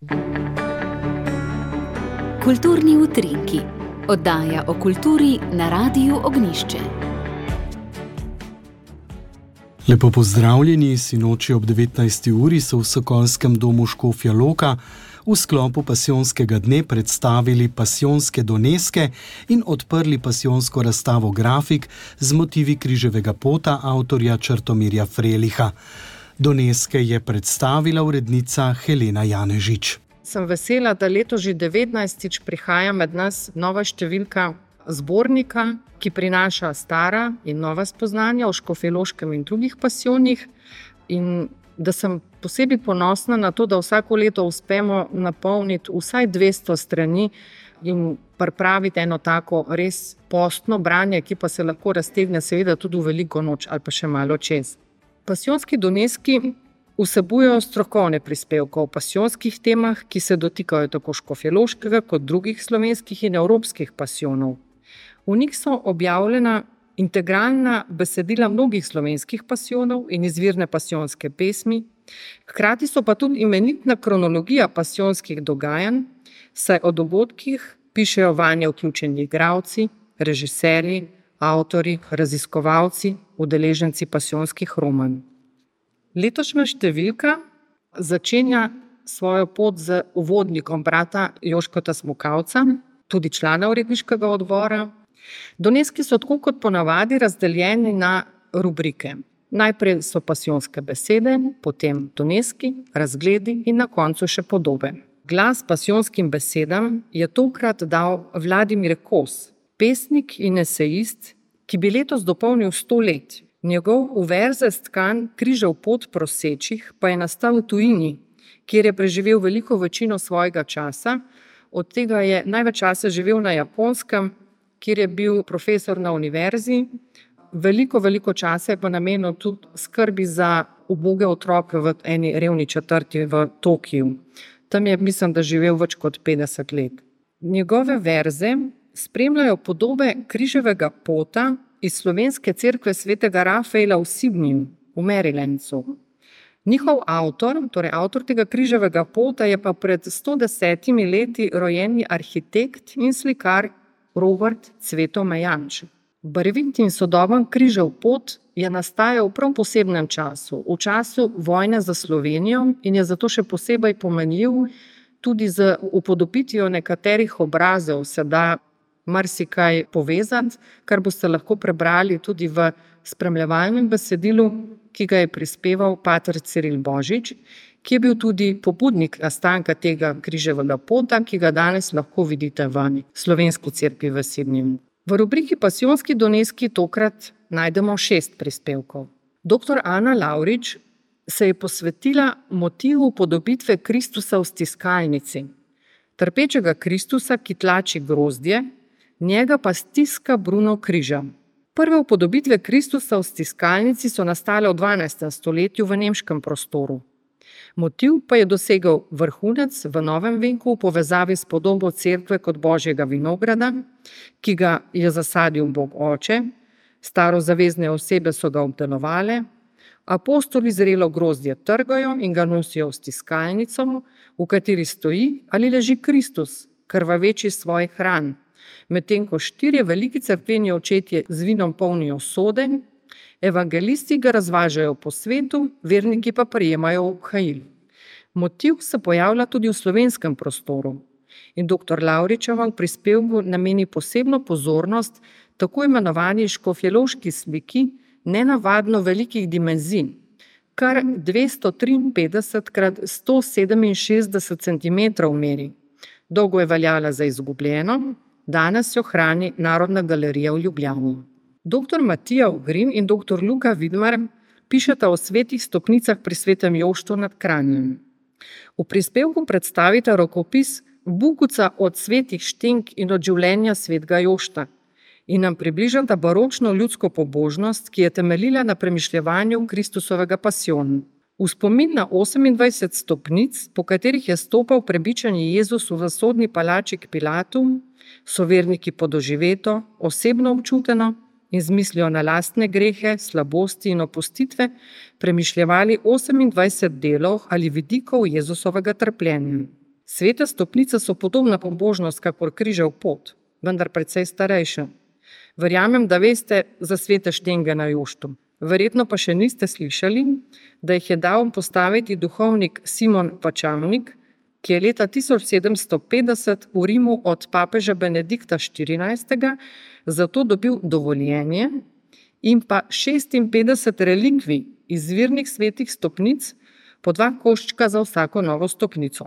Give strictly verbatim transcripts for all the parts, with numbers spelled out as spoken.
Kulturni utrinki, oddaja o kulturi na Radiu Ognjišče. Lepo pozdravljeni, sinoči ob devetnajsti uri so v Sokolskem domu Škofja Loka v sklopu pasijonskega dne predstavili pasijonske doneske in odprli pasijonsko razstavo grafik z motivi križevega pota avtorja Črtomirja Freliha. Doneske je predstavila urednica Helena Janežič. Sem vesela, da leto že devetnajstič prihaja med nas nova številka zbornika, ki prinaša stara in nova spoznanja o škofjeloškem in drugih pasijonih, in da sem posebej ponosna na to, da vsako leto uspemo napolniti vsaj dvesto strani in pripraviti eno tako res postno branje, ki pa se lahko raztegne seveda tudi v veliko noč ali pa še malo čez. Pasijonski doneski vsebujejo strokovne prispevke o pasijonskih temah, ki se dotikajo tako škofjeloškega kot drugih slovenskih in evropskih pasijonov. V njih so objavljena integralna besedila mnogih slovenskih pasijonov in izvirne pasijonske pesmi, hkrati so pa tudi imenitna kronologija pasijonskih dogajanj, saj o dogodkih pišejo vanje vključeni igralci, režiserji, avtorji, raziskovalci, udeleženci pasijonskih romanov. Letošnja številka začenja svojo pot z uvodnikom brata Jožkota Smukavca, tudi člana uredniškega odbora. Doneski so tako kot ponavadi razdeljeni na rubrike. Najprej so pasijonske besede, potem doneski, razgledi in na koncu še podobe. Glas pasijonskim besedam je tokrat dal Vladimir Kos, pesnik in esejist, ki bi letos dopolnil sto let. Njegov v verze stkan Križev pot prosečih pa je nastal v tujini, kjer je preživel veliko večino svojega časa. Od tega je največ časa živel na Japonskem, kjer je bil profesor na univerzi. Veliko, veliko časa je pa namenil tudi skrbi za uboge otroke v eni revni četrti v Tokiu. Tam je, mislim, da živel več kot petdeset let. Njegove verze spremljajo podobe križevega pota iz slovenske cerkve svetega Rafaela v Sydneyju, v Marylandu. Njihov avtor, torej avtor tega križevega pota, je pa pred sto desetimi leti rojeni arhitekt in slikar Robert Cveto Mejanček. Barvit in sodoben križev pot je nastajal v prav posebnem času, v času vojne za Slovenijo, in je zato še posebej pomenljiv tudi z upodobitvijo nekaterih obrazov, se da marsikaj povezati, kar boste lahko prebrali tudi v spremljevalnem besedilu, ki ga je prispeval pater Ciril Božič, ki je bil tudi pobudnik nastanka tega križevega pota, ki ga danes lahko vidite v slovenski cerkvi v Sydneyju. V rubriki Pasijonski doneski tokrat najdemo šest prispevkov. Doktor Ana Lavrič se je posvetila motivu podobitve Kristusa v stiskalnici, trpečega Kristusa, ki tlači grozdje, njega pa stiska bruno križa. Prve upodobitve Kristusa v stiskalnici so nastale v dvanajstem stoletju v nemškem prostoru. Motiv pa je dosegel vrhunec v novem veku v povezavi s podobo cerkve kot Božjega vinograda, ki ga je zasadil Bog Oče, starozavezne osebe so ga obdelovale, apostoli zrelo grozdje trgajo in ga nosijo v stiskalnico, v kateri stoji ali leži Kristus, krvaveči svoj hran, medtem ko štirje veliki cerkveni očetje z vinom polnijo sode, evangelisti ga razvažajo po svetu, verniki pa prejemajo obhajil. Motiv se pojavlja tudi v slovenskem prostoru in doktor Lavričeva v prispevku nameni posebno pozornost tako imenovani škofjeloški sliki nenavadno velikih dimenzij, kar dvesto triinpetdeset krat sto sedeminšestdeset centimetrov meri. Dolgo je veljala za izgubljeno, danes jo hrani Narodna galerija v Ljubljani. Doktor Matija Ogrin in doktor Luka Vidmar pišeta o svetih stopnicah pri Svetem Joštu nad Kranjem. V prispevku predstavita rokopis Bukuca od svetih štenk in od življenja svetega Jošta in nam približata baročno ljudsko pobožnost, ki je temeljila na premišljevanju Kristusovega pasijona. V spomin na osemindvajset stopnic, po katerih je stopal prebičani Jezus v sodni palači k Pilatu, so verniki podoživeto, osebno občuteno in z mislijo na lastne grehe, slabosti in opustitve premišljevali osemindvajset delov ali vidikov Jezusovega trpljenja. Svete stopnice so podobna pobožnost, kakor križev pot, vendar precej starejša. Verjamem, da veste za svete štenge na Joštu. Verjetno pa še niste slišali, da jih je dal postaviti duhovnik Simon Pačavnik, ki je leta tisoč sedemsto petdeset v Rimu od papeža Benedikta štirinajstega zato dobil dovoljenje in pa šestinpetdeset relikvij izvirnih svetih stopnic, po dva koščka za vsako novo stopnico.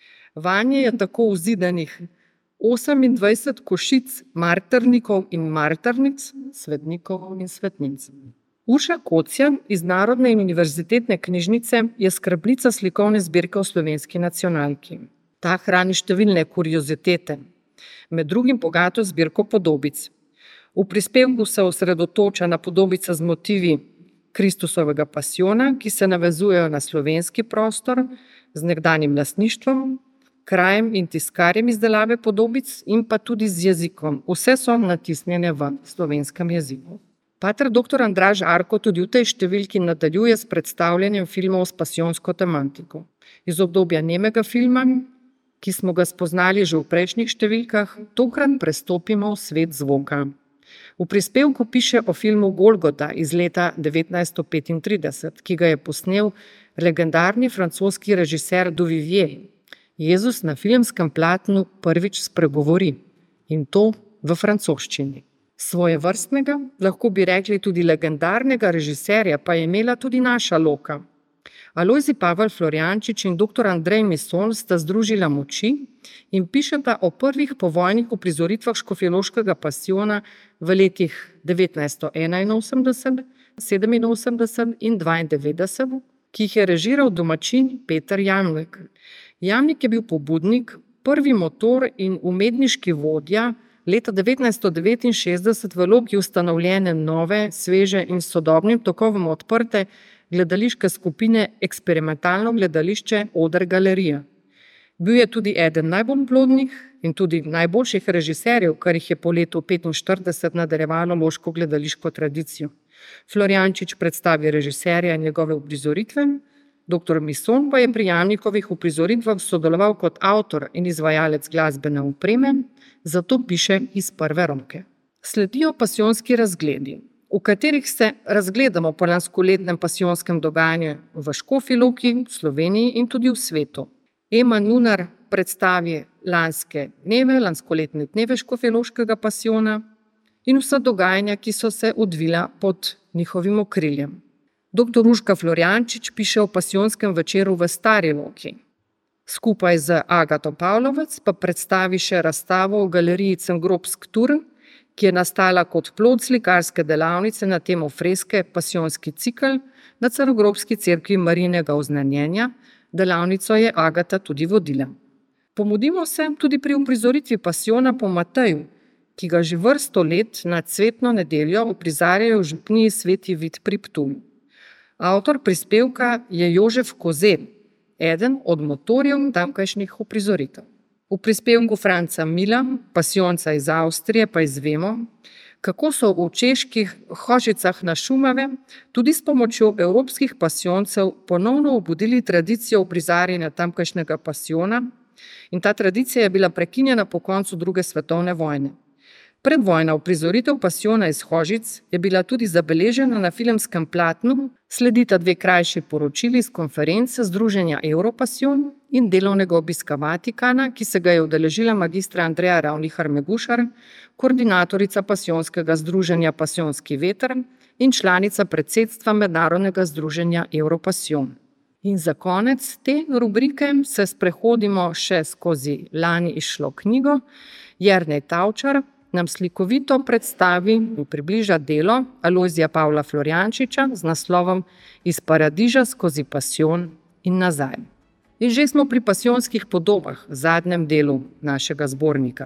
Vanje je tako vzidanih osemindvajset košic martirnikov in martirnic, svetnikov in svetnic. Urša Kocjan iz Narodne univerzitetne knjižnice je skrbnica slikovne zbirke v Slovenski nacionalki. Ta hrani številne kuriozitete, med drugim bogato zbirko podobic. V prispevku se osredotoča na podobice z motivi Kristusovega pasijona, ki se navezujejo na slovenski prostor z nekdanjim lastništvom, krajem in tiskarjem izdelave podobic in pa tudi z jezikom. Vse so natisnjene v slovenskem jeziku. Pater doktor Andraž Arko tudi v tej številki nadaljuje s predstavljanjem filmov s pasijonsko tematiko. Iz obdobja nemega filma, ki smo ga spoznali že v prejšnjih številkah, tokrat prestopimo v svet zvoka. V prispevku piše o filmu Golgota iz leta devetnajststo petintrideset, ki ga je posnel legendarni francoski režiser Duvivier. Jezus na filmskem platnu prvič spregovori, in to v francoščini. Svojevrstnega, lahko bi rekli tudi legendarnega režiserja, pa je imela tudi naša Loka. Alojzij Pavel Florjančič in doktor Andrej Misson sta združila moči in pišeta o prvih povojnih uprizoritvah škofjeloškega pasijona v letih devetnajststo enainosemdeset, sedeminosemdeset in dvaindevetdeset, ki jih je režiral domačin Peter Jamnik. Jamnik je bil pobudnik, prvi motor in umetniški vodja leta devetnajststo devetinšestdeset v Loki ustanovljene nove, sveže in sodobnim tokovom odprte gledališke skupine Eksperimentalno gledališče Oder Galerija. Bil je tudi eden najbolj plodnih in tudi najboljših režiserjev, kar jih je po letu petinštirideset nadaljevalo loško gledališko tradicijo. Florjančič predstavi režiserja in njegove uprizoritve, doktor Misson pa je pri Jamnikovih uprizoritvah sodeloval kot avtor in izvajalec glasbene opreme, zato piše iz prve roke. Sledijo pasijonski razgledi, v katerih se razgledamo po lanskoletnem pasijonskem dogajanju v Škofji Loki, v Sloveniji in tudi v svetu. Ema Nunar predstavi lanske dneve, lanskoletne dneve Škofjeloškega pasijona in vsa dogajanja, ki so se odvila pod njihovim okriljem. Doktor Urška Florjančič piše o pasijonskem večeru v Stari Loki. Skupaj z Agato Pavlovec pa predstavi še razstavo v galeriji Cengropsk Turn, ki je nastala kot plod slikarske delavnice na temo freske Pasijonski cikel na Crnogorski cerkvi Marijinega oznanjenja. Delavnico je Agata tudi vodila. Pomudimo se tudi pri uprizoritvi pasijona po Mateju, ki ga že vrsto let na cvetno nedeljo uprizarjajo v župniji Sveti Vid pri Ptuju. Avtor prispevka je Jožef Kozel, eden od motorjev tamkajšnjih uprizoritev. V prispevku Franca Mila, pasijonca iz Avstrije, pa izvemo, kako so v čeških Hožicah na Šumave tudi s pomočjo evropskih pasijoncev ponovno obudili tradicijo uprizarjanja tamkajšnjega pasijona in ta tradicija je bila prekinjena po koncu druge svetovne vojne. Predvojna uprizoritev pasijona iz Hožic je bila tudi zabeležena na filmskem platnu, sledita dve krajši poročili z konference Združenja Europasijon in delovnega obiska Vatikana, ki se ga je udeležila magistra Andreja Ravnihar Megušar, koordinatorica pasijonskega združenja Pasijonski veter in članica predsedstva Mednarodnega združenja Europasijon. In za konec te rubrike se sprehodimo še skozi lani izšlo knjigo. Jernej Tavčar nam slikovito predstavi in približa delo Alojzija Pavla Florjančiča z naslovom Iz paradiža skozi pasijon in nazaj. In že smo pri pasijonskih podobah, v zadnjem delu našega zbornika.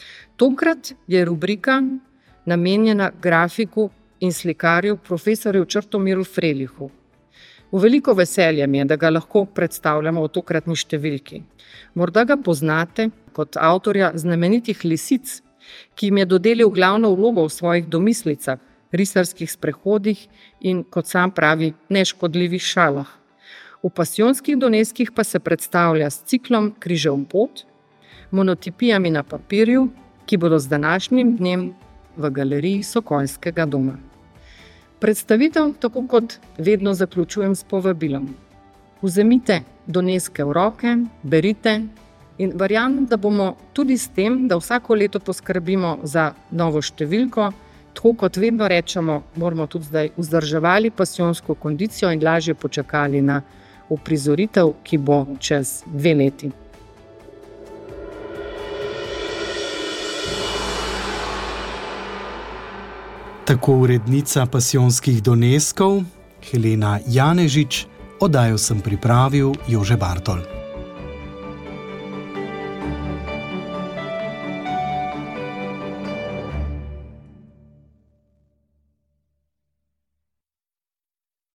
Tokrat je rubrika namenjena grafiku in slikarju profesorju Črtomiru Frelihu. V veliko veselje mi je, da ga lahko predstavljamo v tokratni številki. Morda ga poznate kot avtorja znamenitih lisic, ki jim je dodelil glavno vlogo v svojih domislicah, risarskih sprehodih in, kot sam pravi, neškodljivih šalah. V pasijonskih doneskih pa se predstavlja s ciklom Križev pot, monotipijami na papirju, ki bodo z današnjim dnem v galeriji Sokolskega doma. Predstavitev, tako kot vedno, zaključujem s povabilom. Vzemite doneske v roke, berite in verjamem, da bomo tudi s tem, da vsako leto poskrbimo za novo številko, tako kot vedno rečemo, moramo tudi zdaj vzdrževali pasijonsko kondicijo in lažje počakali na uprizoritev, ki bo čez dve leti. Tako urednica pasijonskih doneskov Helena Janežič, oddajo sem pripravil Jože Bartol.